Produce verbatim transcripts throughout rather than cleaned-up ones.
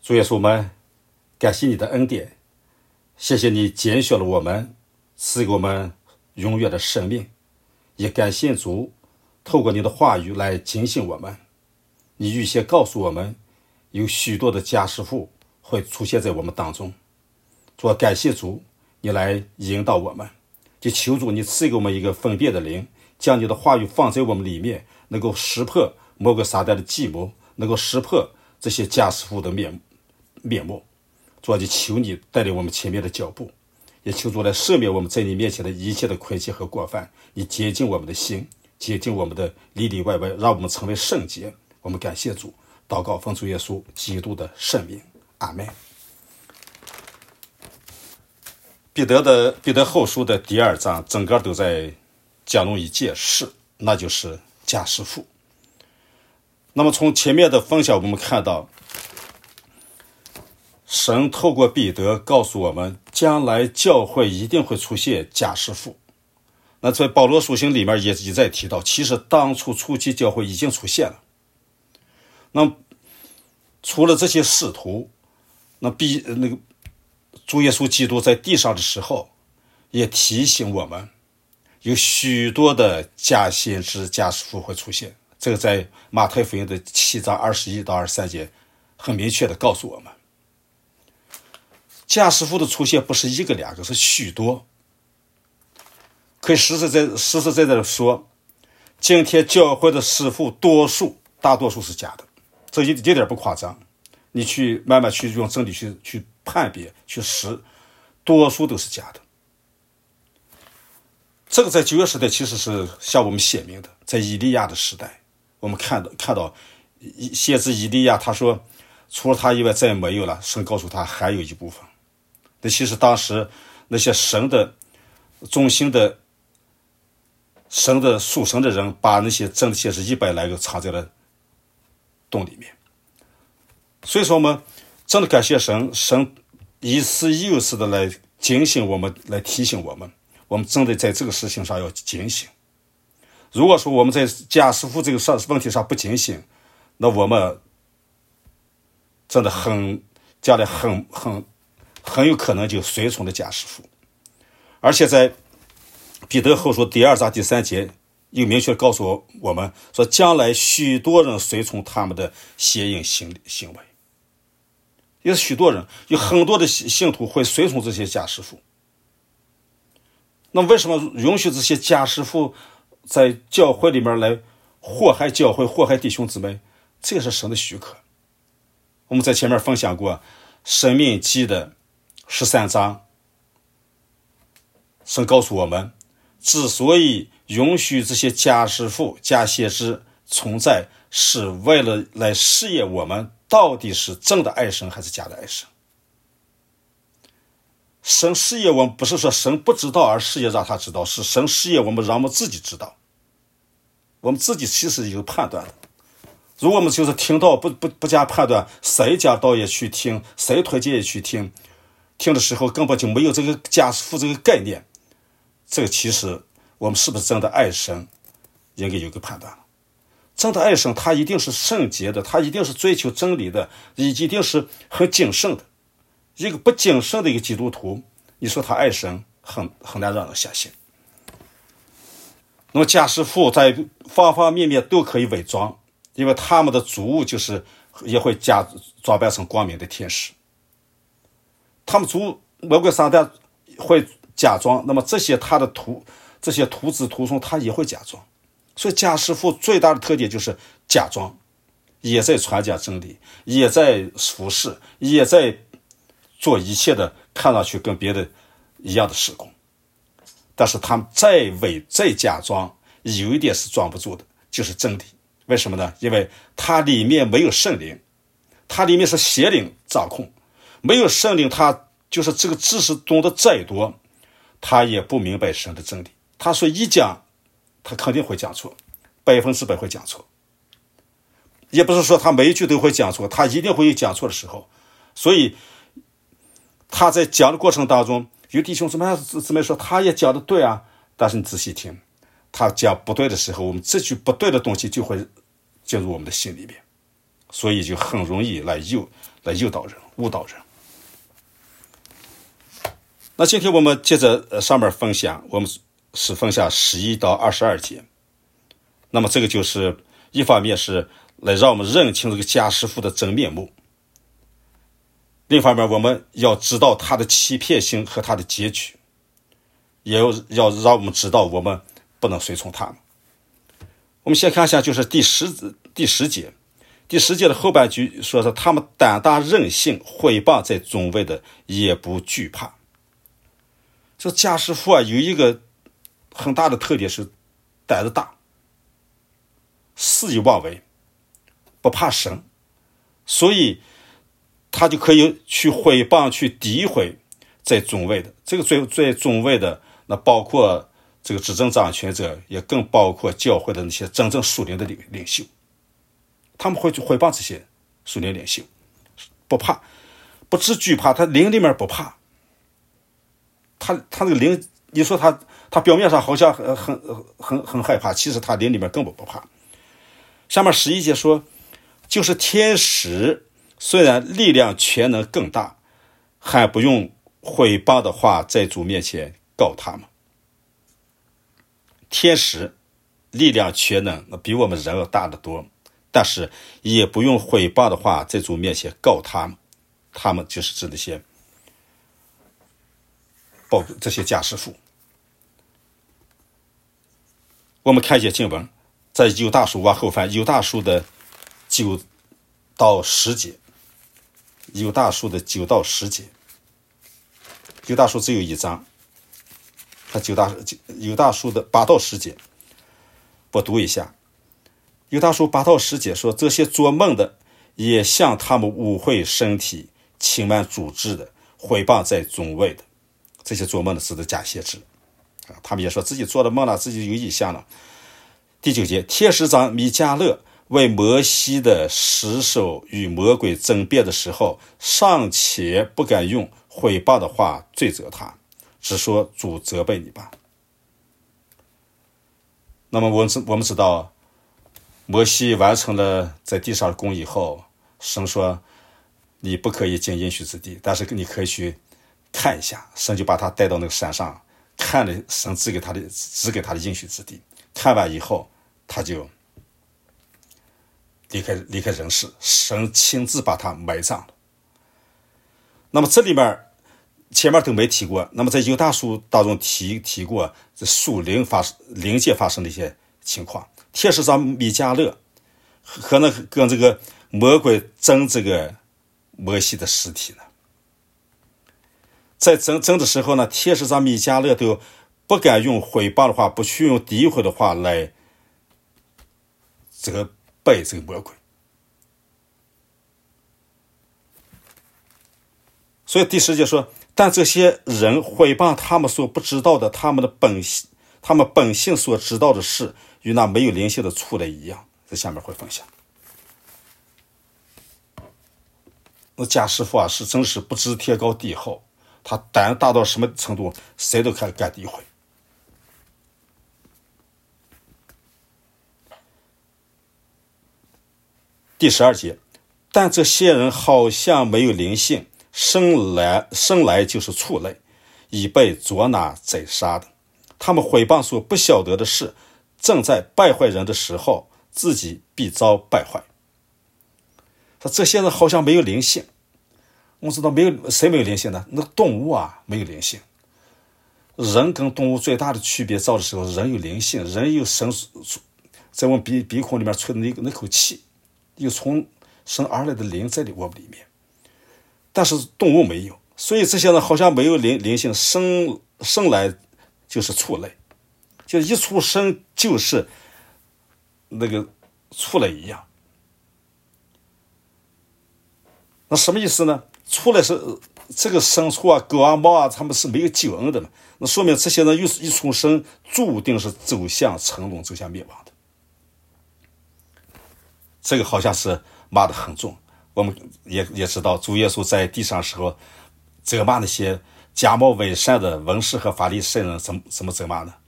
主耶稣，我们感谢你的恩典，谢谢你拣选了我们，赐给我们永远的生命，也感谢主透过你的话语来警醒我们。你预先告诉我们有许多的家师傅会出现在我们当中，主，感谢主你来引导我们，就求主你赐给我们一个分辨的灵，将你的话语放在我们里面，能够识破魔鬼撒旦的计谋，能够识破这些家师傅的面面目。主啊，就求你带领我们前面的脚步，也求主来赦免我们在你面前的一切的亏欠和过犯，你洁净我们的心，洁净我们的里里外外，让我们成为圣洁。我们感谢主，祷告奉主耶稣基督的圣名，阿们。彼得的彼得后书的第二章整个都在讲论一件事，那就是家师傅。那么从前面的分享我们看到，神透过彼得告诉我们，将来教会一定会出现家师傅。那在保罗书信里面也一再提到，其实当初初期教会已经出现了。那除了这些使徒，那必那个主耶稣基督在地上的时候也提醒我们，有许多的假先知假师傅会出现。这个在马太福音的七章二十一到二十三节很明确的告诉我们，假师傅的出现不是一个两个，是许多。可以实实在实实在在的说，今天教会的师傅多数大多数是假的，这一一点不夸张。你去慢慢去用真理去去判别去识，多数都是假的。这个在旧约时代其实是向我们显明的。在以利亚的时代，我们看到看到先知以利亚他说，除了他以外再没有了，神告诉他还有一部分。那其实当时那些神的忠心的神的属神的人，把那些真的先知一百来个藏在了洞里面。所以说我们真的感谢神，神一次又一次的来警醒我们，来提醒我们，我们真的在这个事情上要警醒。如果说我们在假师傅这个问题上不警醒，那我们真的很将来很很很有可能就随从的假师傅。而且在彼得后书第二章第三节又明确告诉我们说，将来许多人随从他们的邪淫行行为。有许多人，有很多的信徒会随从这些假师傅。那为什么允许这些假师傅在教会里面来祸害教会，祸害弟兄姊妹？这也是神的许可。我们在前面分享过申命记的十三章，神告诉我们，之所以允许这些假师傅假先知存在，是为了来试验我们到底是真的爱神还是假的爱神。神试验我们不是说神不知道而试验让他知道，是神试验我们让我们自己知道。我们自己其实有判断的。如果我们就是听到不不不加判断，谁讲道也去听，谁推荐也去听，听的时候根本就没有这个假师傅这个概念，这个其实我们是不是真的爱神应该有个判断了。真的爱神他一定是圣洁的，他一定是追求真理的，一定是很谨慎的。一个不谨慎的一个基督徒，你说他爱神很很难让人相信。那么假师傅在方方面面都可以伪装，因为他们的主物就是也会假装扮成光明的天使。他们主魔鬼撒旦会假装，那么这些他的徒这些徒子徒孙他也会假装。所以假师傅最大的特点就是假装，也在传讲真理，也在服侍，也在做一切的看上去跟别的一样的事工。但是他们再伪再假装，有一点是装不住的，就是真理。为什么呢？因为它里面没有圣灵，它里面是邪灵掌控，没有圣灵，他就是这个知识懂得再多，他也不明白神的真理。他说一讲他肯定会讲错，百分之百会讲错。也不是说他每一句都会讲错，他一定会有讲错的时候。所以他在讲的过程当中，有弟兄姊妹姊妹说他也讲的对啊，但是你仔细听，他讲不对的时候，我们这句不对的东西就会进入我们的心里面。 所以就很容易来诱来诱导人、误导人。那今天我们接着上面分享，我们是分享十一到二十二节。那么这个就是一方面是来让我们认清这个家师傅的真面目，另一方面我们要知道他的欺骗性和他的结局，也要要让我们知道我们不能随从他们。我们先看一下，就是第十第十节，第十节的后半句说是他们胆大任性，毁谤在尊位的也不惧怕。这家师傅啊，有一个很大的特点是胆子大，肆意妄为，不怕神，所以他就可以去毁谤、去诋毁在尊位的。这个在在尊位的，那包括这个执政掌权者，也更包括教会的那些真正属灵的领领袖，他们会去毁谤这些属灵领袖，不怕，不知惧怕，他灵里面不怕，他他那个灵，你说他他表面上好像很很很很害怕，其实他灵里面根本不怕。下面十一节说，就是天使虽然力量全能更大，还不用毁谤的话在主面前告他们。天使力量全能，那比我们人要大得多，但是也不用毁谤的话在主面前告他们。他们就是指那些报这些家师傅。我们看一些经文，在犹大书往后翻，犹大书的九到十节，犹大书的九到十节，犹大书只有一章，看犹大犹大书的八到十节，我读一下。犹大书八到十节说，这些做梦的也像他们污秽身体、轻慢主治的、毁谤在尊位的，这些做梦的指的假先知啊，他们也说自己做了梦了，自己有异象了。第九节，天使长米迦勒为摩西的尸首与魔鬼争辩的时候，尚且不敢用毁谤的话罪责他，只说主责备你吧。那么我们我们知道，摩西完成了在地上的工以后，神说你不可以进应许之地，但是你可以去看一下。神就把他带到那个山上，看了神指给他的指给他的应许之地。看完以后，他就离开离开人世，神亲自把他埋葬了。那么这里面前面都没提过，那么在犹大书当中提提过这属灵发灵界发生的一些情况。天使长米迦勒可能跟这个魔鬼争这个摩西的尸体呢，在争争的时候呢，天使长米迦勒都不敢用毁谤的话，不去用诋毁的话来这个背这个魔鬼。所以第十节说，但这些人毁谤他们所不知道的，他们的本性他们本性所知道的事，与那没有灵性的畜类一样。在下面会分享。那贾师傅啊，是真是不知天高地厚，他胆大到什么程度，谁都敢敢诋毁。第十二节，但这些人好像没有灵性，生来生来就是畜类，已被捉拿宰杀的。他们毁谤所不晓得的事，正在败坏人的时候，自己必遭败坏。说这些人好像没有灵性，我们知道没有谁没有灵性呢？那动物啊没有灵性。人跟动物最大的区别，造的时候人有灵性，人有神在我们鼻鼻孔里面吹的那那口气，有从神而来的灵在我们里面，但是动物没有，所以这些人好像没有灵灵性，生生来就是畜类，就一出生就是那个畜类一样。那什么意思呢？畜类是这个牲畜啊、狗啊、猫啊，他们是没有救恩的嘛？那说明这些人一出生注定是走向沉沦、走向灭亡的。这个好像是骂得很重。我们也也知道，主耶稣在地上的时候责骂那些假冒伪善的文士和法利赛人，怎么怎么责骂呢？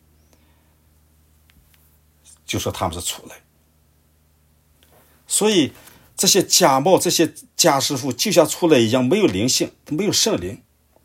就说他们是畜类。所以这些假冒这些假师傅就像出来一样，没有灵性，没有圣灵，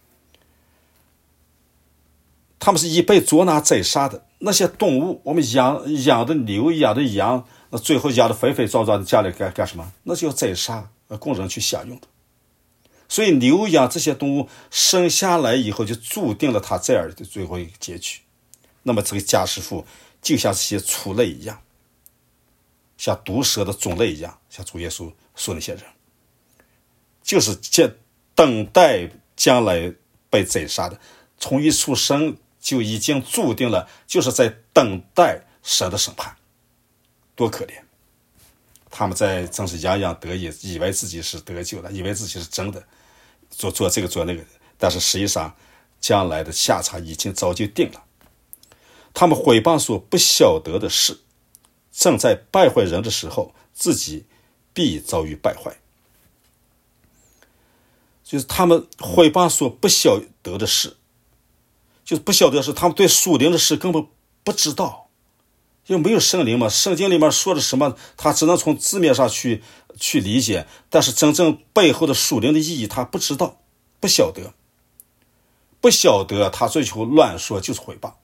他们是一被捉拿宰杀的。那些动物，我们养养的牛养的羊，那最后养的肥肥壮壮的，家里干干什么？那就要宰杀，供人去享用的。所以牛羊这些动物生下来以后，就注定了他这样的最后一个结局。那么这个假师傅就像这些畜类一样，像毒蛇的种类一样，像主耶稣说那些人，就是等待将来被宰杀的，从一出生就已经注定了，就是在等待神的审判。多可怜！他们在正是洋洋得意，以为自己是得救的，以为自己是真的，做做这个做那个，但是实际上将来的下场已经早就定了。他们毁谤所不晓得的事，正在败坏人的时候，自己必遭遇败坏。就是他们毁谤所不晓得的事，就是不晓得是他们对属灵的事根本不知道，因为没有圣灵嘛。圣经里面说的什么，他只能从字面上去去理解，但是真正背后的属灵的意义他不知道，不晓得，不晓得，他追求乱说就是毁谤。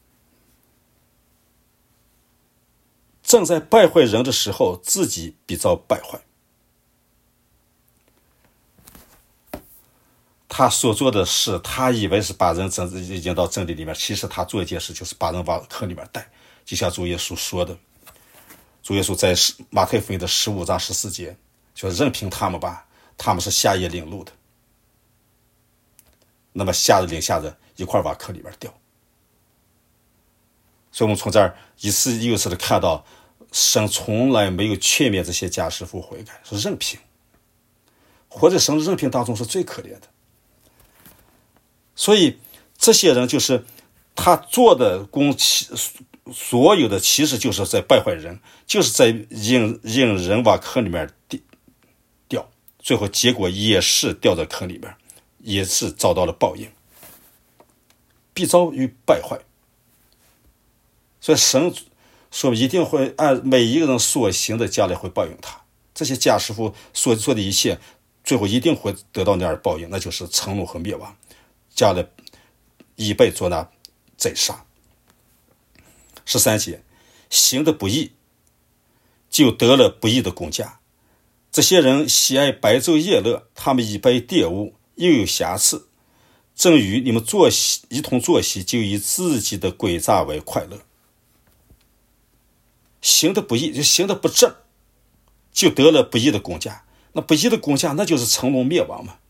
正在败坏人的时候，自己必遭败坏。他所做的事，他以为是把人引引到真理里面，其实他做一件事就是把人往坑里面带。就像主耶稣说的，主耶稣在马太福音的十五章十四节说：“任凭他们吧，他们是下野领路的。”那么下着领下着一块往坑里面掉。所以我们从这儿一次又一次的看到，神从来没有劝勉这些假师傅悔改，是任凭。活在神的任凭当中是最可怜的。所以这些人就是他做的工，所有的其实就是在败坏人，就是在引引人往坑里面掉，最后结果也是掉在坑里面，也是遭到了报应，必遭于败坏。所以神说一定会按每一个人所行的将来会报应他。这些假师傅所做的一切，最后一定会得到那样的报应，那就是沉沦和灭亡，将来已被捉拿宰杀。十三节，行的不义，就得了不义的工价。这些人喜爱白昼夜乐，他们已被玷污，又有瑕疵。正与你们作息一同作息，就以自己的诡诈为快乐。行的不义，就行的不正，就得了不义的工价。那不义的工价，那就是沉沦灭亡嘛。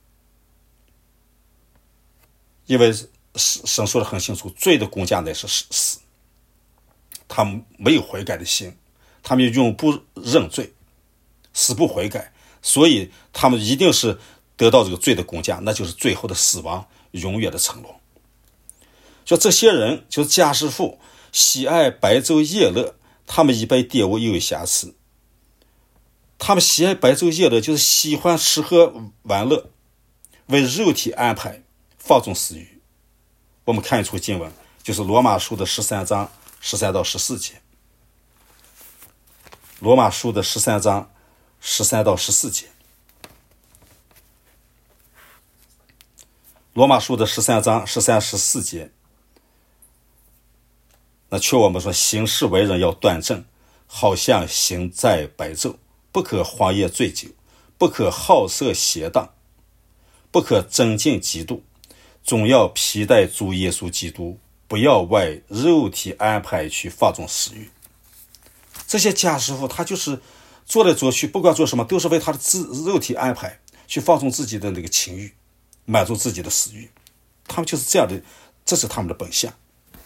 因为神说的很清楚，罪的工价乃是死。他们没有悔改的心，他们永不认罪，死不悔改，所以他们一定是得到这个罪的工价，那就是最后的死亡，永远的沉沦。就这些人，就是假师傅，喜爱白昼夜乐，他们已被玷污，又有瑕疵。他们喜爱白昼夜乐，就是喜欢吃喝玩乐，为肉体安排，放纵私欲。我们看一处经文，就是罗马书的十三章十三到十四节。罗马书的十三章十三到十四节。罗马书的十三章十三十四节，那劝我们说，行事为人要端正，好像行在白昼，不可荒野醉酒，不可好色邪荡，不可增进嫉妒，总要披戴主耶稣基督，不要为肉体安排去放纵私欲。这些假师傅他就是做来做去，不管做什么都是为他的自肉体安排去放纵自己的那个情欲，满足自己的私欲。他们就是这样的，这是他们的本相。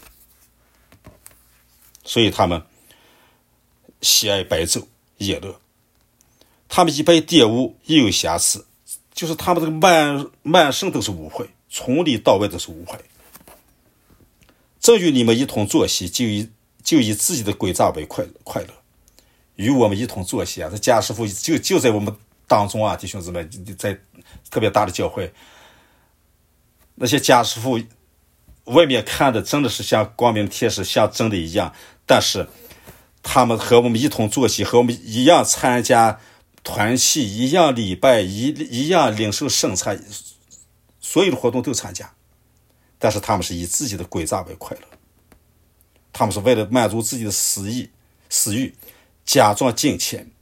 所以他们喜爱白昼夜乐，他们已被玷污，又有瑕疵，就是他们这个满满身都是污秽，从里到外都是污秽。正与你们一同作息，就以就以自己的诡诈为快快乐，与我们一同作息啊！这假师傅就就在我们当中啊，弟兄姊妹，在特别大的教会，那些假师傅外面看的真的是像光明天使，像真的一样，但是他们和我们一同作息，和我们一样参加团契，一样礼拜，一一样领受圣餐，所有的活动都参加，但是他们是以自己的诡诈为快乐，他们是为了满足自己的私意私欲，假装敬虔，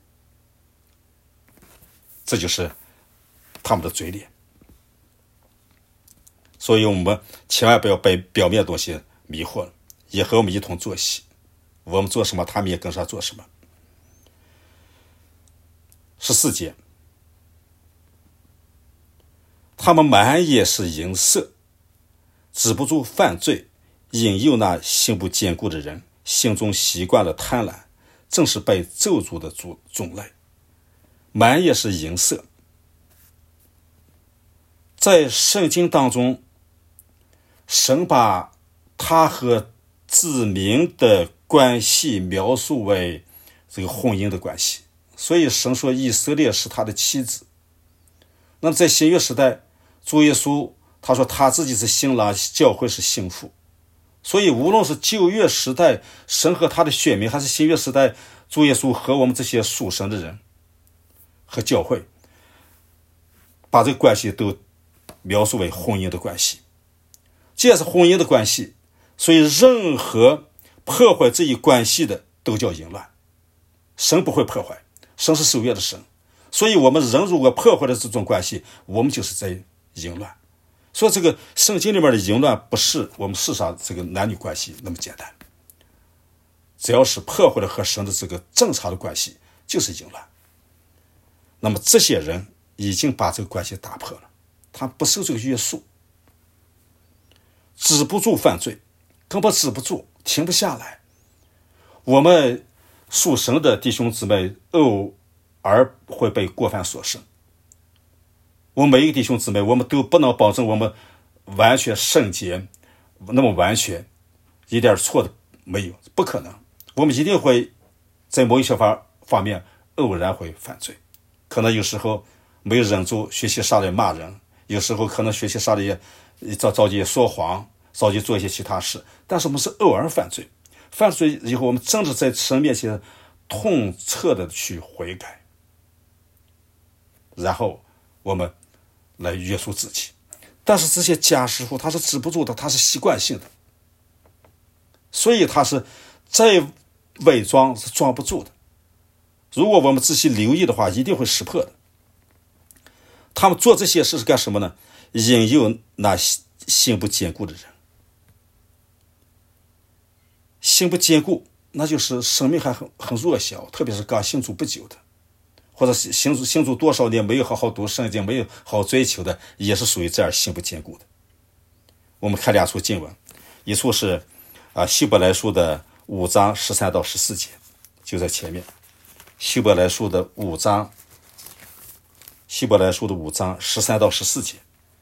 这就是他们的嘴脸。所以我们千万不要被表面的东西迷惑了，也和我们一同作戏，我们做什么他们也跟上做什么。十四节，他们满也是淫色，止不住犯罪，引诱那心不坚固的人，心中习惯了贪婪，正是被咒诅的种类。满也是淫色，在圣经当中，神把他和子民的关系描述为这个婚姻的关系，所以神说以色列是他的妻子。那么在新约时代，主耶稣他说他自己是新郎，教会是新妇。所以无论是旧约时代神和他的选民，还是新约时代主耶稣和我们这些属神的人和教会，把这个关系都描述为婚姻的关系。既然是婚姻的关系，所以任何破坏这一关系的都叫淫乱。神不会破坏，神是守约的神，所以我们人如果破坏了这种关系，我们就是在淫乱。所以这个圣经里面的淫乱不是我们世上这个男女关系那么简单，只要是破坏了和神的这个正常的关系，就是淫乱。那么这些人已经把这个关系打破了，他不受这个约束，止不住犯罪，根本止不住，停不下来。我们属神的弟兄姊妹偶尔会被过犯所胜，我们每一个弟兄姊妹，我们都不能保证我们完全圣洁，那么完全一点错的没有，不可能。我们一定会在某一些方方面偶然会犯罪，可能有时候没有忍住，学习上来骂人，有时候可能学习上来着着急说谎，着急做一些其他事，但是我们是偶尔犯罪。犯罪以后，我们真的在神面前痛彻的去悔改，然后我们来约束自己。但是这些假师傅他是止不住的，他是习惯性的，所以他是再伪装是装不住的。如果我们仔细留意的话，一定会识破的。他们做这些事是干什么呢？引诱那心不坚固的人。心不坚固，那就是生命还很很弱小，特别是刚信主不久的，或者信主信主多少年没有好好读圣经，没有好好追求的，也是属于这样心不坚固的。我们看两处经文，一处是啊希伯来书的五章十三到十四节，就在前面。希伯来书的五章，希伯来书的五章十三到十四节。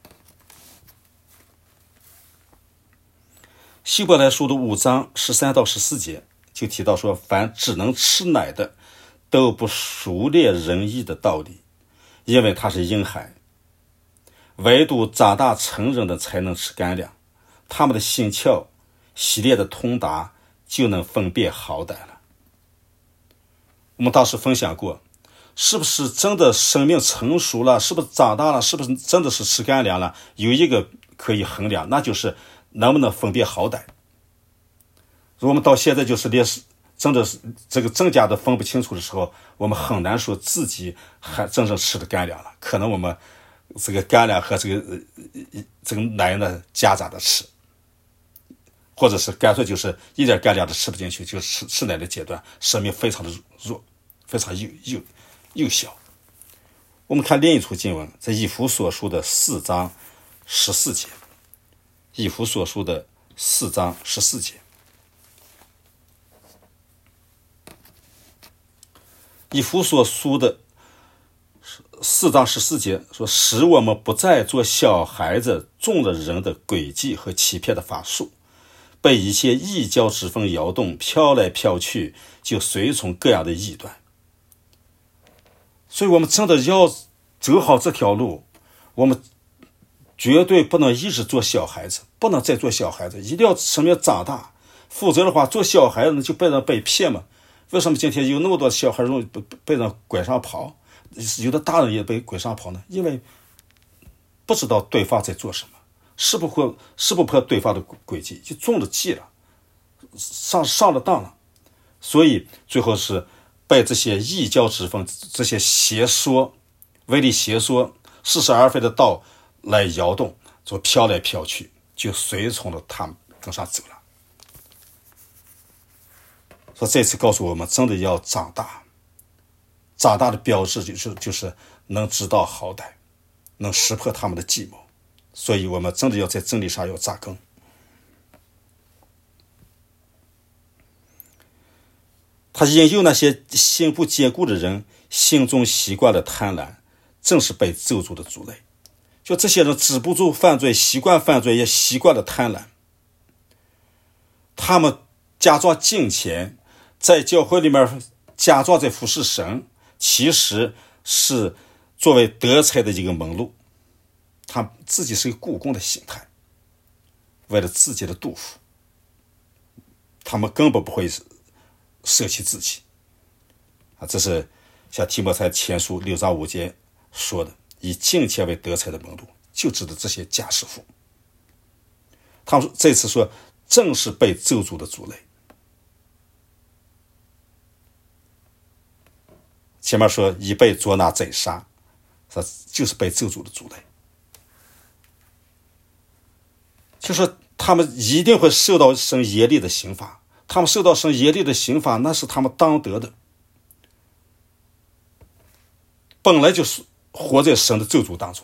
希伯来书的五章十三到十四节就提到说，凡只能吃奶的都不熟练仁义的道理，因为他是婴孩，唯独长大成人的才能吃干粮，他们的心窍洗练的通达，就能分辨好歹了。我们当时分享过，是不是真的生命成熟了，是不是长大了，是不是真的是吃干粮了，有一个可以衡量，那就是能不能分辨好歹。如果我们到现在就是连真的是这个真假的分不清楚的时候，我们很难说自己还真正吃的干粮了，可能我们这个干粮和这个这个奶呢夹杂的吃，或者是干脆就是一点干粮都吃不进去，就吃吃奶的阶段，生命非常的弱，非常幼幼幼小。我们看另一处经文，在以弗所书的四章十四节，以弗所书的四章十四节，以弗所书的四章十四节说，使我们不再做小孩子，中了人的诡计和欺骗的法术，被一切异教之风摇动，飘来飘去，就随从各样的异端。所以我们真的要走好这条路，我们绝对不能一直做小孩子，不能再做小孩子，一定要生命长大，否则的话做小孩子就被人被骗嘛。为什么今天有那么多小孩容易被人拐上跑？ 有的大人也被鬼上跑呢？因为不知道对方在做什么，识不破识不破对方的诡计，就中了计了，上上了当了，所以最后是被这些异教之风、这些邪说、唯利邪说、似是而非的道来摇动，就飘来飘去，就随从了他们跟上走了。说这次告诉我们，真的要长大，长大的标志就是就是能知道好歹，能识破他们的计谋，所以我们真的要在真理上要扎根。他引诱那些心不坚固的人，心中习惯了贪婪，正是被咒诅的族类。就这些人止不住犯罪，习惯犯罪，也习惯了贪婪。他们假装敬虔，在教会里面假装在服侍神，其实是作为德才的一个门路。他自己是一个雇工的心态，为了自己的杜甫，他们根本不会舍弃自己啊！这是像提摩太前书六章五节说的，以敬虔为德才的门路，就指的这些假师傅。他们这次说，正是被咒诅的族类。前面说已被捉拿宰杀，就是被咒诅的族类。就说他们一定会受到神严厉的刑罚，他们受到神严厉的刑罚，那是他们当得的。本来就是活在神的咒诅当中。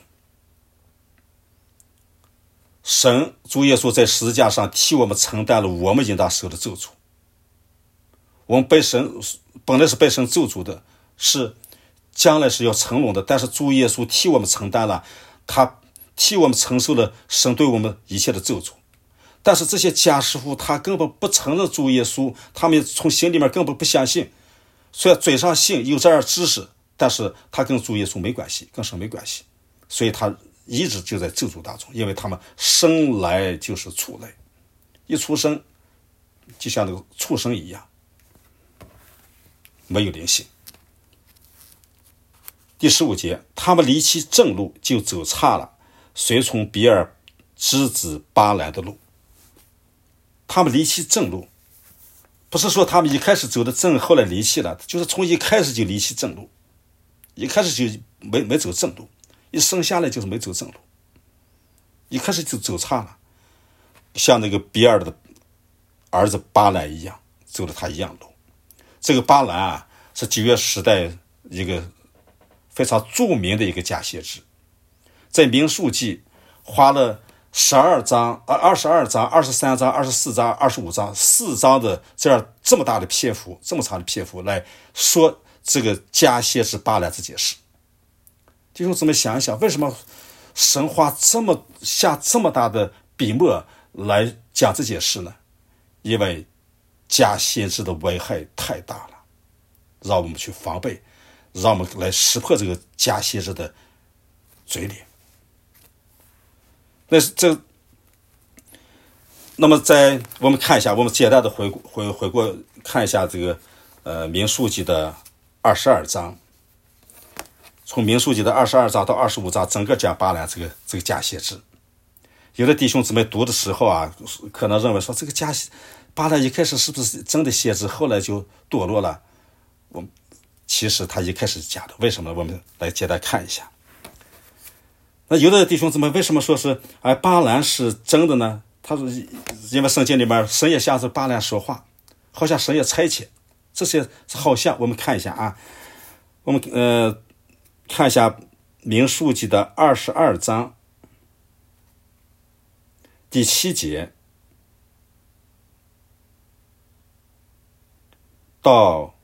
神主耶稣在十字架上替我们承担了我们应当受的咒诅。我们被神本来是被神咒诅的，是将来是要成龙的，但是主耶稣替我们承担了，他替我们承受了神对我们一切的咒诅。但是这些假师傅他根本不承认主耶稣，他们从心里面根本不相信，虽然嘴上信有这样知识，但是他跟主耶稣没关系，跟神没关系，所以他一直就在咒诅当中，因为他们生来就是畜类，一出生就像那个畜生一样，没有灵性。第十五节，他们离弃正路，就走岔了，随从比尔之子巴兰的路。他们离弃正路，不是说他们一开始走的正，后来离弃了，就是从一开始就离弃正路，一开始就没没走正路，一生下来就是没走正路，一开始就走岔了，像那个比尔的儿子巴兰一样，走了他一样路。这个巴兰啊，是旧约时代一个非常著名的一个假先知，在民数记花了十二章、二十二章、二十三章、二十四章、二十五章四章的这样这么大的篇幅，这么长的篇幅来说这个假先知巴兰这件事。弟兄姊妹想一想，为什么神花这么下这么大的笔墨来讲这件事呢？因为假先知的危害太大了，让我们去防备，让我们来识破这个假先知的嘴脸。那是这，那么在我们看一下，我们简单的回顾回回过看一下这个呃民数记的二十二章，从民数记的二十二章到二十五章，整个讲巴兰这个这个假先知。有的弟兄姊妹读的时候啊，可能认为说这个假巴兰一开始是不是真的先知，后来就堕落了。我们其实他一开始是假的，为什么？我们来简单看一下。那有的弟兄姊妹为什么说是哎巴兰是真的呢？他说因为圣经里面神也向着巴兰说话，好像神也差遣，这些好像我们看一下啊，我们呃看一下民数记的二十二章第七节到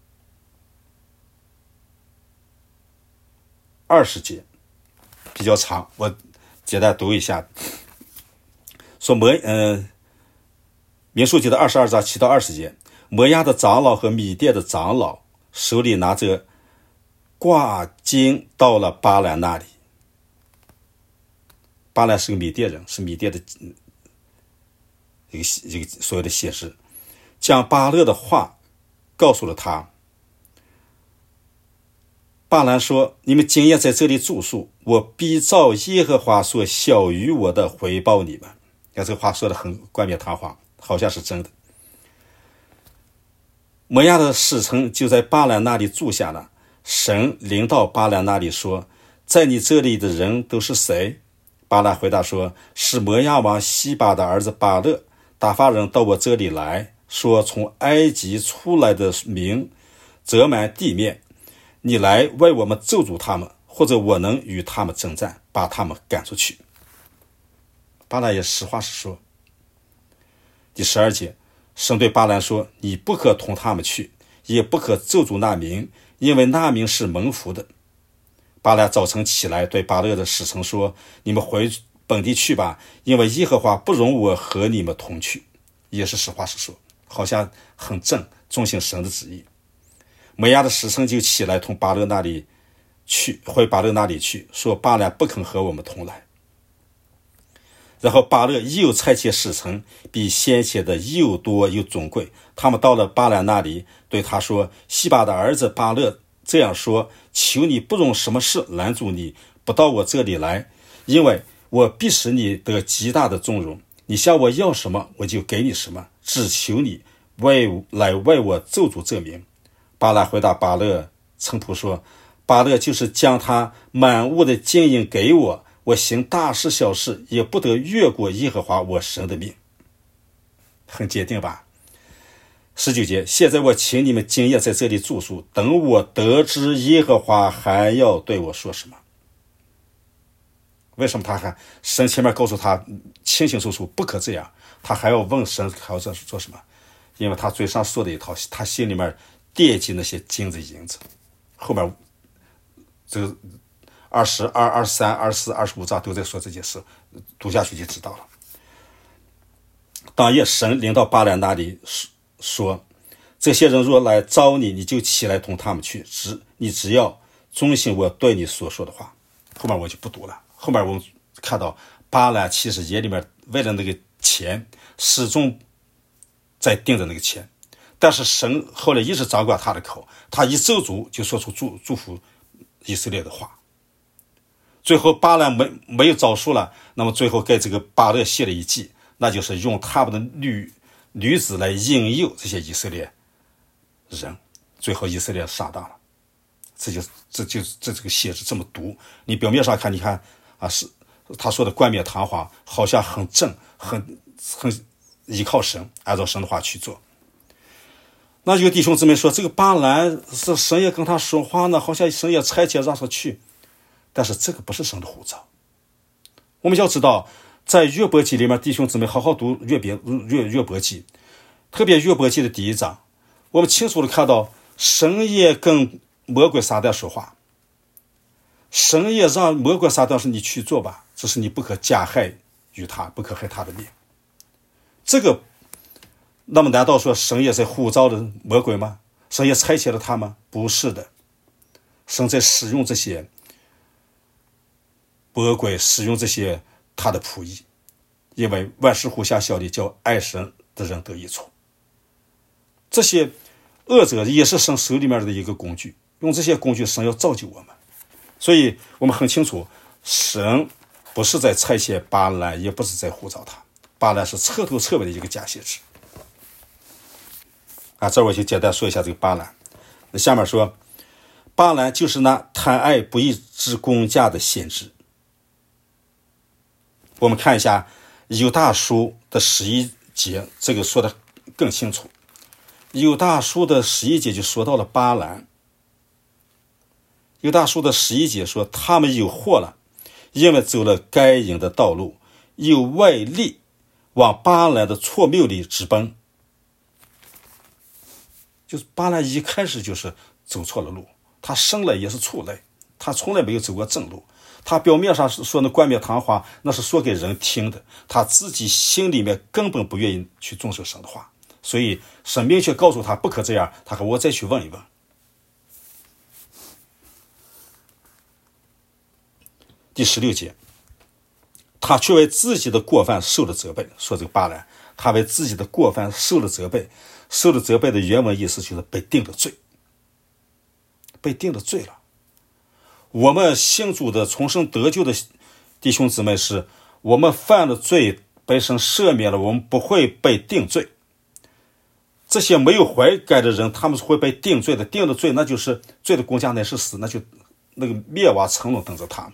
二十节。比较长，我简单读一下。说摩呃，民数记的二十二章七到二十节，摩押的长老和米甸的长老手里拿着挂金到了巴兰那里。巴兰是个米甸人，是米甸的一个一个所有的先知，将巴勒的话告诉了他。 巴兰说，你们今夜在这里住宿，我必照耶和华所晓谕我的回报你们。看这个话说的很冠冕堂皇，好像是真的。摩押的使臣就在巴兰那里住下了。神领到巴兰那里说，在你这里的人都是谁？巴兰回答说，是摩押王西巴的儿子巴勒。打发人到我这里来说，从埃及出来的民折满地面，你来为我们咒诅他们，或者我能与他们征战，把他们赶出去。巴兰也实话实说。第十二节，神对巴兰说，你不可同他们去，也不可咒诅那民，因为那民是蒙福的。巴兰早晨起来对巴勒的使臣说，你们回本地去吧，因为耶和华不容我和你们同去。也是实话实说，好像很正，遵行神的旨意。摩押的使臣就起来同巴勒那里去，回巴勒那里去，说巴兰不肯和我们同来。然后巴勒又差遣使臣，比先前的又多又尊贵。他们到了巴兰那里，对他说，西巴的儿子巴勒这样说，求你不容什么事拦阻你不到我这里来，因为我必使你得极大的尊荣。你向我要什么，我就给你什么，只求你为来为我咒诅这名。巴兰回答巴勒臣仆说，巴勒就是将他满屋的金银给我，我行大事小事也不得越过耶和华我神的命。很坚定吧。十九节，现在我请你们今夜在这里住宿，等我得知耶和华还要对我说什么。为什么他还神前面告诉他清清楚楚不可这样，他还要问神还要做什么？因为他嘴上说的一套，他心里面惦记那些金子银子。后面这个二十二、二十三、二十四、二十五章都在说这件事，读下去就知道了。当夜神领到巴兰那里说，这些人若来招你，你就起来同他们去，只你只要遵行我对你所说的话。后面我就不读了。后面我们看到巴兰其实眼里面为了那个钱始终在盯着那个钱，但是神后来一直掌管他的口，他一咒诅就说出祝祝福以色列的话。最后巴兰没没有招数了，那么最后给这个巴勒写了一计，那就是用他们的女女子来引诱这些以色列人，最后以色列上当了。这就这就这这个写是这么读，你表面上看，你看啊，是他说的冠冕堂皇，好像很正，很很依靠神，按照神的话去做。那有弟兄姊妹说，这个巴兰是神也跟他说话呢，好像神也差遣让他去，但是这个不是神的呼召。我们要知道，在约伯记里面，弟兄姊妹好好读约别约约伯记，特别约伯记的第一章，我们清楚的看到神也跟魔鬼撒旦说话，神也让魔鬼撒旦说，你去做吧，只是你不可加害于他，不可害他的命。这个那么难道说神也在呼召的魔鬼吗？神也差遣了他吗？不是的，神在使用这些魔鬼，使用这些他的仆役，因为万事互相效力，叫爱神的人得益处。这些恶者也是神手里面的一个工具，用这些工具神要造就我们。所以我们很清楚，神不是在差遣巴兰，也不是在呼召他，巴兰是彻头彻尾的一个假先知啊。这我就简单说一下这个巴兰。那下面说，巴兰就是那贪爱不义之工价的先知。我们看一下犹大书的十一节，这个说的更清楚。犹大书的十一节就说到了巴兰。犹大书的十一节说，他们有祸了，因为走了该隐的道路，又外力往巴兰的错谬里直奔。就是巴兰一开始就是走错了路，他生来也是畜类，他从来没有走过正路。他表面上说那冠冕堂皇，那是说给人听的，他自己心里面根本不愿意去遵守神的话，所以神明确告诉他不可这样，他说我再去问一问。第十六节，他却为自己的过犯受了责备。说这个巴兰，他为自己的过犯受了责备，受了责备的原文意思就是被定了罪，被定了罪了。 我们信主的重生得救的弟兄姊妹，是我们犯了罪被神赦免了，我们不会被定罪。这些没有悔改的人，他们是会被定罪的，定的罪那就是罪的公价乃是死，那就那个灭亡沉沦等着他们。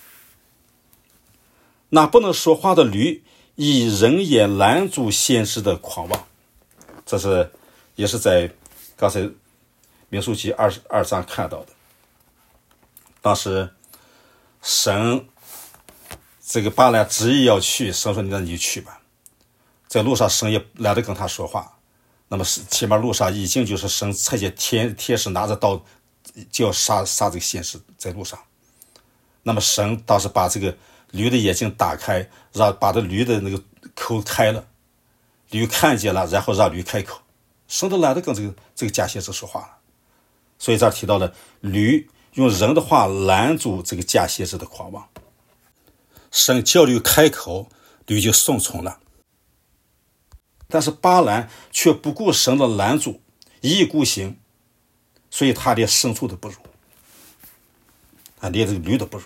那不能说话的驴以人眼拦住先知的狂妄，这是也是在刚才民数记二十二章看到的。当时神这个巴兰执意要去，神说那你就去吧。在路上神也懒得跟他说话，那么前面路上已经就是神差遣天天使拿着刀就要杀杀这个先知在路上。那么神当时把这个驴的眼睛打开，让把这驴的那个口开了，驴看见了，然后让驴开口。神都懒得跟这个这个假先知说话了。所以这儿提到了驴用人的话拦住这个假先知的狂妄，神叫驴开口，驴就顺从了。但是巴兰却不顾神的拦阻，一意孤行，所以他连牲畜都不如，啊，连这个驴都不如。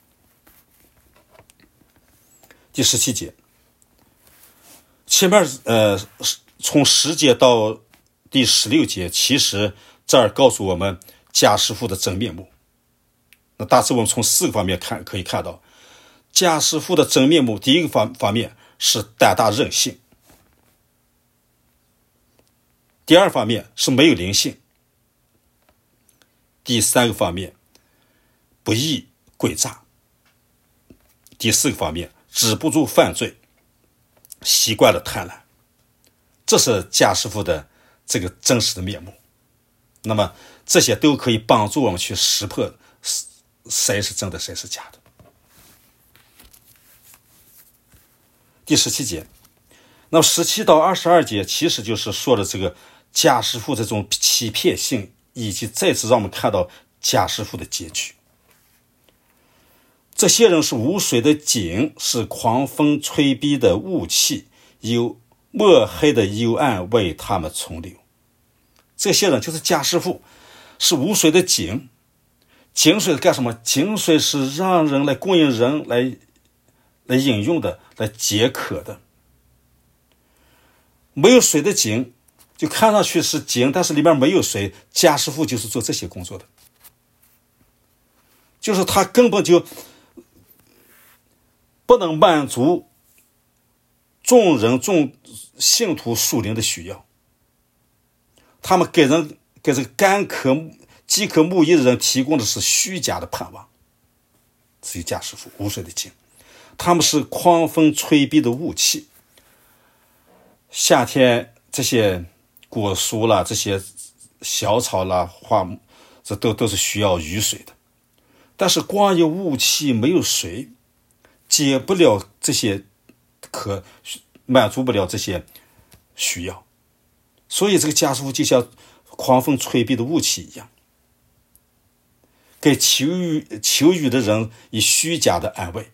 第十七节，前面呃从十节到第十六节，其实这儿告诉我们假师傅的真面目。那大致我们从四个方面看可以看到，假师傅的真面目，第一个方方面是胆大任性，第二方面是没有灵性，第三个方面不义诡诈，第四个方面止不住犯罪，习惯了贪婪。这是假师傅的这个真实的面目。那么这些都可以帮助我们去识破谁是真的谁是假的。第十七节，那么十七到二十二节其实就是说的这个假师傅这种欺骗性，以及再次让我们看到假师傅的结局。这些人是无水的井，是狂风吹逼的雾气，有墨黑的幽暗为他们从流。这些人就是假师傅，是无水的井。井水干什么？井水是让人来供应人来来饮用的，来解渴的。没有水的井就看上去是井，但是里面没有水。假师傅就是做这些工作的，就是他根本就不能满足众人众信徒属灵的需要。他们给人给这个干渴饥渴慕义的人提供的是虚假的盼望。至于假师傅无水的井，他们是狂风吹逼的雾气。夏天这些果树啦，这些小草啦，花这都都是需要雨水的，但是光有雾气没有水，解不了这些渴，满足不了这些需要。所以这个假师傅就像狂风吹逼的雾气一样，给求雨求雨的人以虚假的安慰，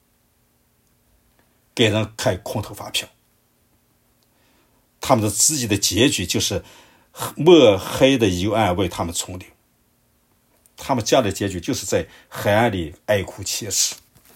给人开空头发票。他们的自己的结局就是墨黑的幽暗为他们从流，他们这样的结局就是在黑暗里哀哭切齿。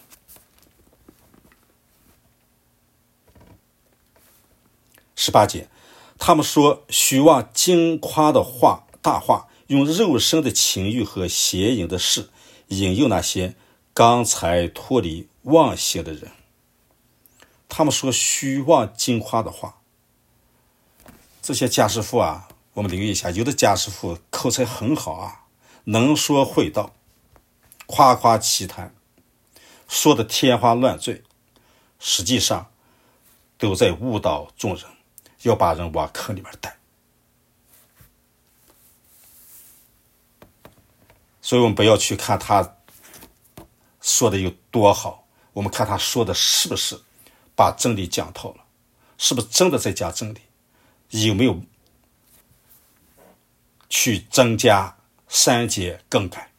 十八节，他们说虚妄矜夸的话大话，用肉身的情欲和邪淫的事引诱那些刚才脱离妄心的人。他们说虚妄矜夸的话。这些假师傅啊，我们留意一下，有的假师傅口才很好啊，能说会道，夸夸其谈，说的天花乱坠，实际上都在误导众人，要把人往坑里面带。所以我们不要去看他说的有多好，我们看他说的是不是把真理讲透了，是不是真的在讲真理，有没有去增加删减更改。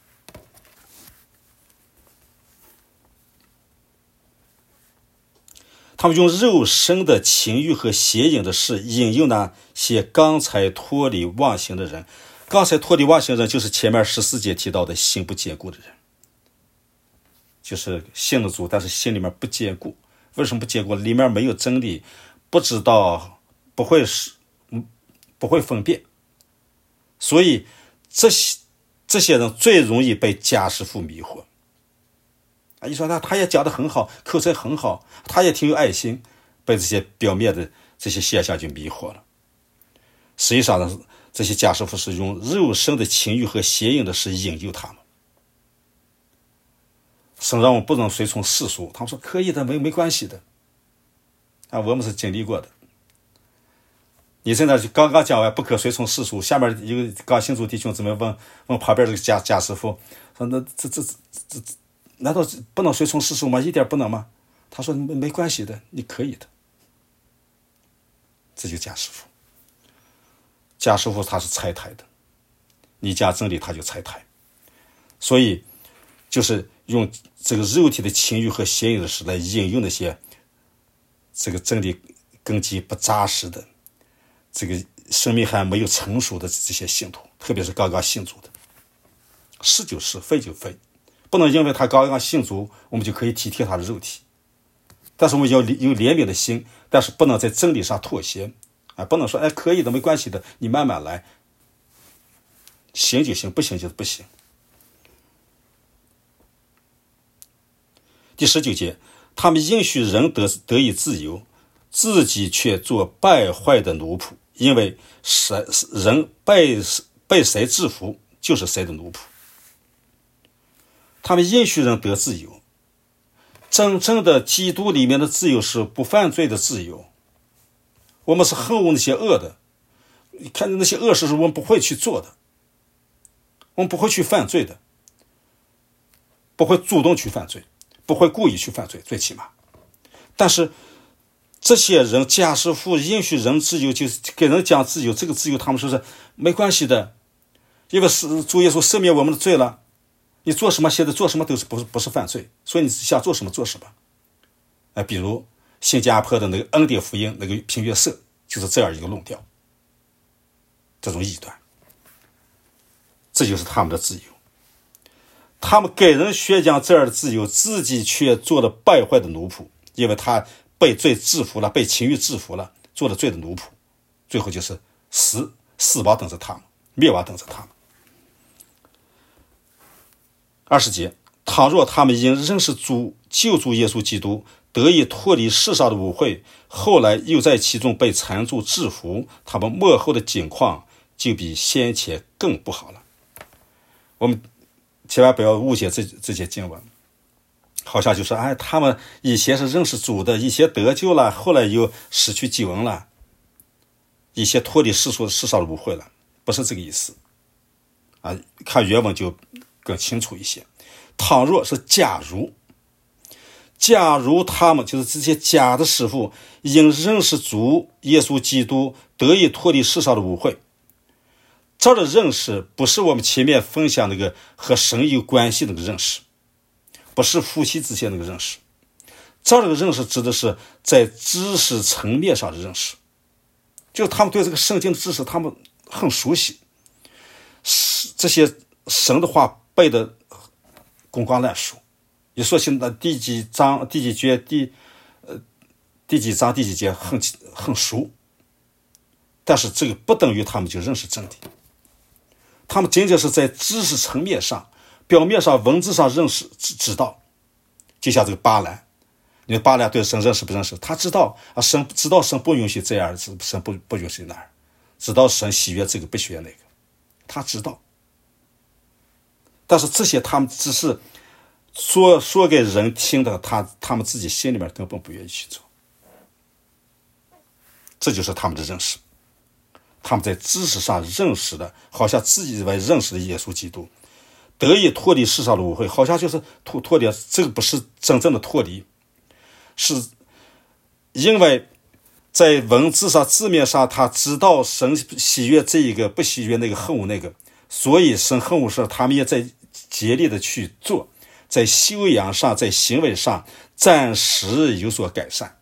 他们用肉身的情欲和邪淫的事引诱那些刚才脱离妄行的人， 刚才脱离外星人就是前面十四节提到的心不坚固的人，就是信了主，但是心里面不坚固。为什么不坚固？里面没有真理，不知道，不会是不会分辨，所以这些这些人最容易被家师傅迷惑。啊，你说他他也讲得很好，口才很好，他也挺有爱心，被这些表面的这些现象就迷惑了。实际上呢，这些家师傅是用肉身的情欲和邪淫的事引诱他们，神让我们不能随从世俗，他们说可以的，没没关系的。啊，我们是经历过的。你现在刚刚讲完不可随从世俗，下面一个刚信主弟兄姊妹问问旁边这个家家师傅说：“那这这这这难道不能随从世俗吗？一点不能吗？”他说：“没没关系的，你可以的。”这就家师傅。家师傅他是拆台的，你讲真理他就拆台，所以就是用这个肉体的情欲和邪淫的事来引诱那些这个真理根基不扎实的，这个生命还没有成熟的这些信徒，特别是刚刚信主的，是就是非就非，不能因为他刚刚信主我们就可以体贴他的肉体，但是我们要有怜悯的心，但是不能在真理上妥协啊，不能说哎可以的，没关系的，你慢慢来，行就行，不行就是不行。第十九节，他们应许人得得以自由，自己却做败坏的奴仆，因为谁人被被谁制服，就是谁的奴仆。他们应许人得自由，真正的基督里面的自由是不犯罪的自由。我们是恨恶那些恶的，看那些恶事是我们不会去做的，我们不会去犯罪的，不会主动去犯罪，不会故意去犯罪，最起码。但是这些人家师傅允许人自由，就给人讲自由，这个自由他们说是没关系的，因为是主耶稣赦免我们的罪了，你做什么现在做什么都是不是不是犯罪，所以你想做什么做什么。哎，比如新加坡的那个恩典福音那个平约瑟就是这样一个论调，这种异端，这就是他们的自由。他们给人宣讲这样的自由，自己却做了败坏的奴仆，因为他被罪制服了，被情欲制服了，做了罪的奴仆，最后就是死，死亡等着他们，灭亡等着他们。二十节，倘若他们因认识主救主耶稣基督，得以脱离世上的污秽，后来又在其中被缠住制服，他们末后的境况就比先前更不好了。我们千万不要误解这这些经文，好像就说哎，他们以前是认识主的，以前得救了，后来又失去救恩了，以前脱离世俗世上的污秽了，不是这个意思啊。看原文就更清楚一些。倘若是假如假如他们就是这些假的师傅因认识主耶稣基督得以脱离世上的污秽，这儿的认识不是我们前面分享那个和神有关系那个认识，不是夫妻之间那个认识，这儿的认识指的是在知识层面上的认识，就是他们对这个圣经的知识他们很熟悉，这些神的话背得滚瓜烂熟，也说起那第几章第几节第呃第几章第几节很很熟，但是这个不等于他们就认识真理，他们仅仅是在知识层面上表面上文字上认识知道，就像这个巴兰，因为巴兰对神认识不认识，他知道啊，神知道神不允许这样，神不不允许那儿，知道神喜悦这个不喜悦那个，他知道。但是这些他们只是说说给人听的，他他们自己心里面根本不愿意去做，这就是他们的认识。他们在知识上认识的，好像自己以为认识的耶稣基督，得以脱离世上的污秽，好像就是脱脱离，这个不是真正的脱离，是因为在文字上字面上他知道神喜悦这一个，不喜悦那个，恨恶那个，所以神恨恶时他们也在竭力的去做，在修养上在行为上暂时有所改善。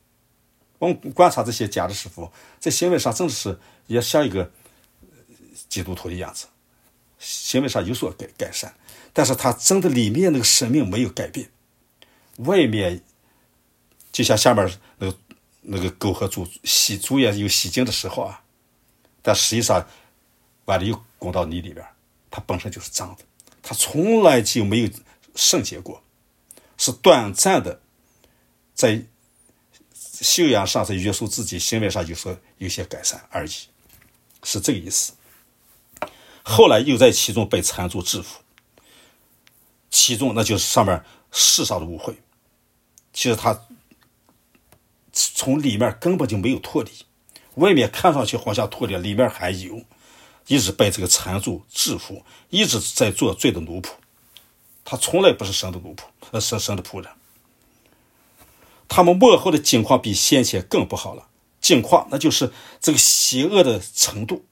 我们观察这些假的师傅在行为上真的是也像一个基督徒的样子，行为上有所改改善，但是他真的里面那个生命没有改变，外面就像下面那个那个狗和猪洗猪也有洗净的时候啊，但实际上完了又滚到泥里边，它本身就是脏的，它从来就没有圣洁过，是短暂的在修养上在约束自己，行为上有所有些改善而已，是这个意思。后来又在其中被缠住制服，其中那就是上面世上的污秽，其实他从里面根本就没有脱离，外面看上去好像脱离，里面还有，一直被这个缠住制服，一直在做罪的奴仆，他从来不是神的奴仆，呃，神神的仆人。他们末后的境况比先前更不好了，境况那就是这个邪恶的程度。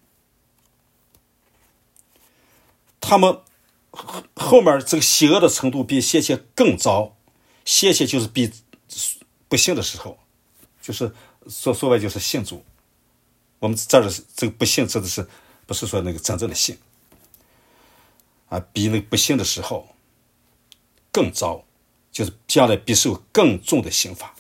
他们后面这个邪恶的程度比先前更糟，先前就是比不幸的时候，就是所所谓就是信主，我们这儿的这个不幸指的是不是说那个真正的信啊，比那个不幸的时候更糟，就是将来必受更重的刑罚。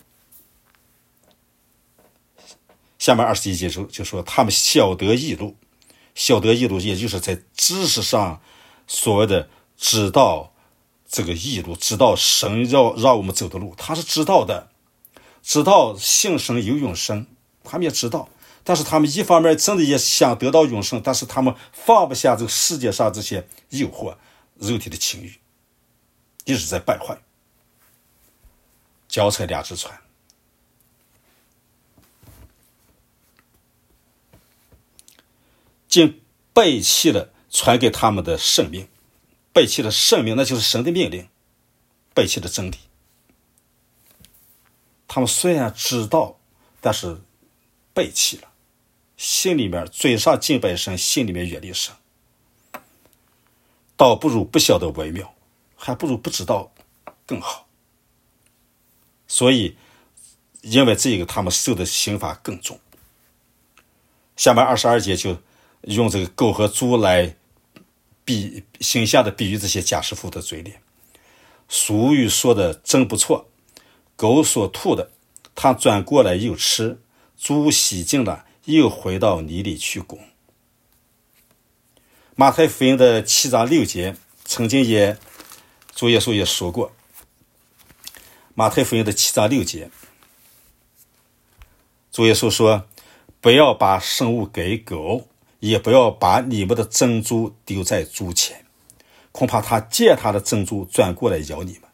下面二十一节就说他们晓得义路，晓得义路也就是在知识上所谓的知道这个义路，知道神要让我们走的路，他是知道的，知道信神有永生，他们也知道，但是他们一方面真的也想得到永生，但是他们放不下这个世界上这些诱惑，肉体的情欲，一直在败坏，脚踩两只船。竟背弃了传给他们的圣命，背弃了圣命，那就是神的命令，背弃了真理。他们虽然知道，但是背弃了，心里面嘴上敬拜神，心里面远离神，倒不如不晓得为妙，还不如不知道更好。所以因为这个他们受的刑罚更重。下面二十二节就用这个狗和猪来比形象的比喻这些假师傅的嘴脸。俗语说的真不错，狗所吐的它转过来又吃，猪洗净了又回到泥里去滚。马太福音的七章六节曾经也主耶稣也说过，马太福音的七章六节主耶稣说，不要把生物给狗，也不要把你们的珍珠丢在猪前，恐怕他借他的珍珠转过来咬你们。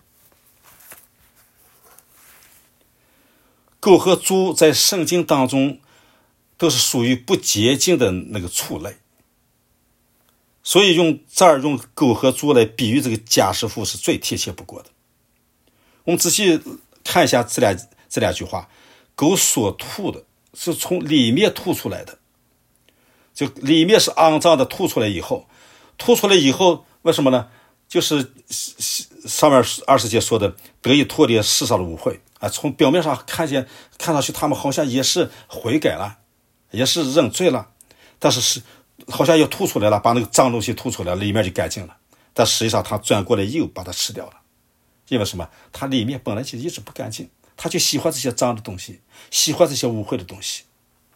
狗和猪在圣经当中都是属于不洁净的那个畜类，所以用这儿用狗和猪来比喻这个假师傅是最贴切不过的。我们仔细看一下这两这两句话，狗所吐的是从里面吐出来的，就里面是肮脏的，吐出来以后，吐出来以后为什么呢？就是上面二十节说的得以脱离世上的污秽啊，从表面上看见看上去他们好像也是悔改了，也是认罪了，但是是好像要吐出来了，把那个脏东西吐出来了，里面就干净了，但实际上他转过来又把它吃掉了。因为什么？他里面本来就一直不干净，他就喜欢这些脏的东西，喜欢这些污秽的东西。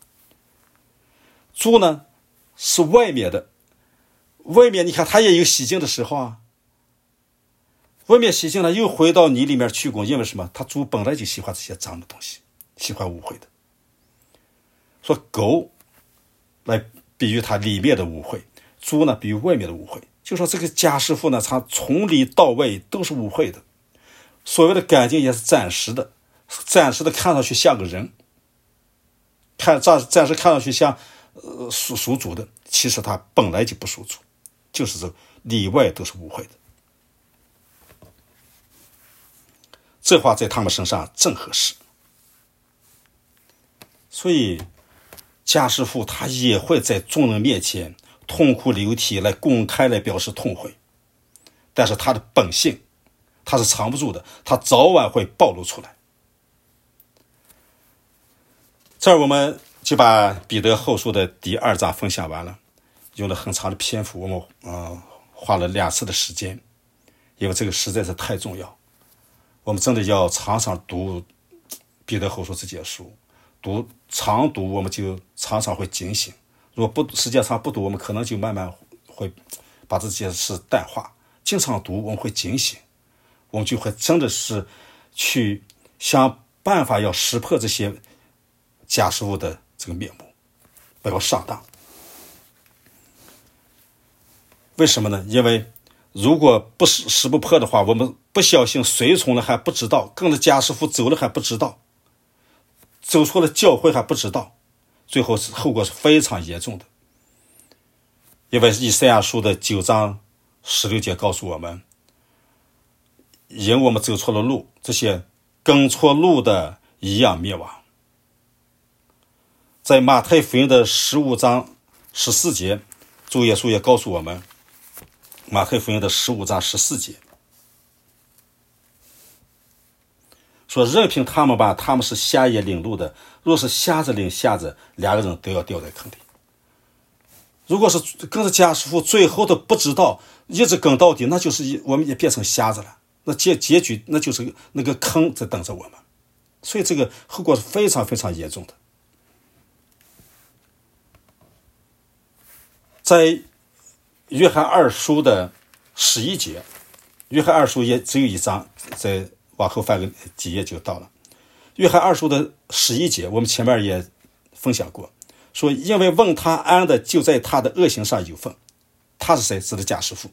猪呢是外面的，外面你看它也有洗净的时候啊，外面洗净了又回到泥里面去滚，因为什么？它猪本来就喜欢这些脏的东西，喜欢污秽的。说狗来比喻它里面的污秽，猪呢比喻外面的污秽，就说这个假师傅呢，他从里到外都是污秽的，所谓的干净也是暂时的，暂时的看上去像个人，看暂暂时看上去像呃属属主的，其实他本来就不属主，就是这里外都是污秽的。这话在他们身上正合适。所以假师傅他也会在众人面前痛哭流涕，来公开来表示痛悔，但是他的本性他是藏不住的，他早晚会暴露出来。这儿我们就把彼得后书的第二章分享完了， 用了很长的篇幅，我们呃花了两次的时间，因为这个实在是太重要。我们真的要常常读彼得后书这节书，读常读我们就常常会警醒，如果不时间长不读，我们可能就慢慢会把这件事淡化。经常读我们会警醒，我们就会真的是去想办法要识破这些假师傅的这个面目，不要上当。为什么呢？因为如果不识识不破的话，我们不小心随从了还不知道，跟着假师傅走了还不知道，走错了教会还不知道，最后是后果是非常严重的。因为以赛亚书的九章十六节告诉我们，因我们走错了路，这些跟错路的一样灭亡。在马太福音的十五章十四节，主耶稣也告诉我们，马太福音的十五章十四节说，任凭他们吧，他们是瞎眼领路的，若是瞎子领瞎子，两个人都要掉在坑里。如果是跟着假师傅最后的不知道一直跟到底，那就是我们也变成瞎子了，那结结局那就是那个坑在等着我们，所以这个后果是非常非常严重的。在约翰二书的十一节，约翰二书也只有一章，在往后翻个几页就到了。约翰二书的十一节我们前面也分享过，说因为问他安的就在他的恶行上有份。他是谁？指的假师傅。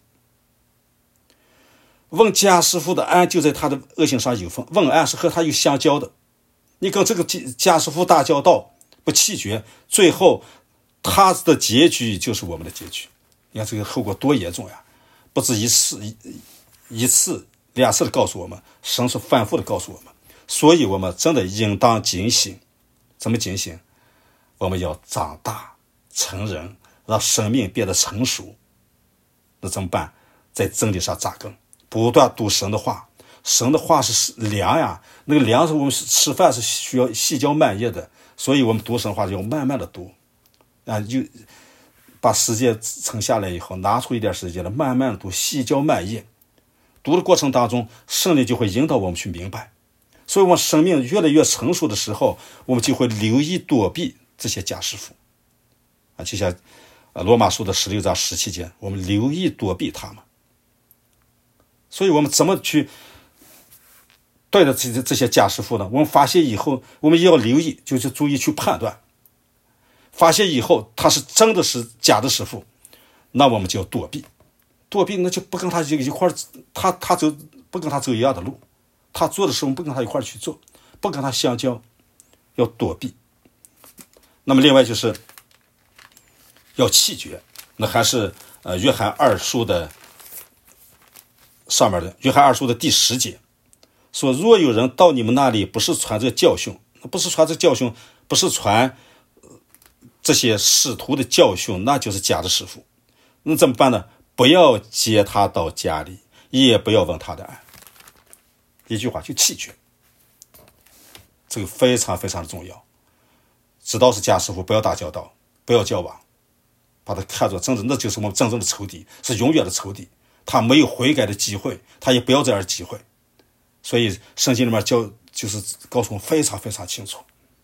问假师傅的安就在他的恶行上有份，问安是和他有相交的，你跟这个假师傅打交道不弃绝，最后他的结局就是我们的结局。你看这个后果多严重呀！不止一次一一次两次的告诉我们，神是反复的告诉我们，所以我们真的应当警醒。怎么警醒？我们要长大成人，让生命变得成熟。那怎么办？在真理上扎根，不断读神的话。神的话是粮呀，那个粮是我们吃饭是需要细嚼慢咽的，所以我们读神话就要慢慢的读啊，就把时间撑下来以后，拿出一点时间来慢慢的读，细嚼慢咽。读的过程当中，圣灵就会引导我们去明白。所以我们生命越来越成熟的时候，我们就会留意躲避这些假师傅啊，就像罗马书的十六章十七节，我们留意躲避他们。所以我们怎么去对待这些这些假师傅呢？我们发现以后，我们也要留意，就是注意去判断。发现以后他是真的是假的师傅，那我们就要躲避。躲避那就不跟他一块他他走不跟他走一样的路，他做的事我们不跟他一块去做，不跟他相交，要躲避。那么另外就是要弃绝，那还是呃约翰二书的上面的约翰二书的第十节说，若有人到你们那里不是传这教训，不是传这教训，不是传这些使徒的教训，那就是假的师傅。那怎么办呢？不要接他到家里，也不要问他的安。一句话就弃绝，这个非常非常的重要。知道是假师傅，不要打交道，不要交往，把他看作真正，那就是我们真正的仇敌，是永远的仇敌。他没有悔改的机会，他也不要这样的机会。所以圣经里面教就是告诉我们非常非常清楚，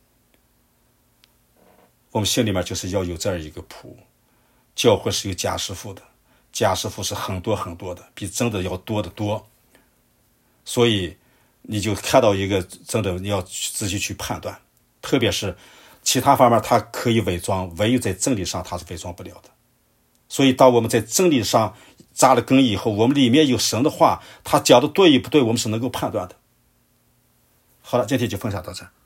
我们心里面就是要有这样一个谱。教会是有假师傅的，假师傅是很多很多的，比真的要多得多。所以你就看到一个真的，你要仔细去判断，特别是其他方面他可以伪装，唯有在真理上他是伪装不了的。所以当我们在真理上扎了根以后，我们里面有神的话，他讲的对与不对，我们是能够判断的。好了，今天就分享到这。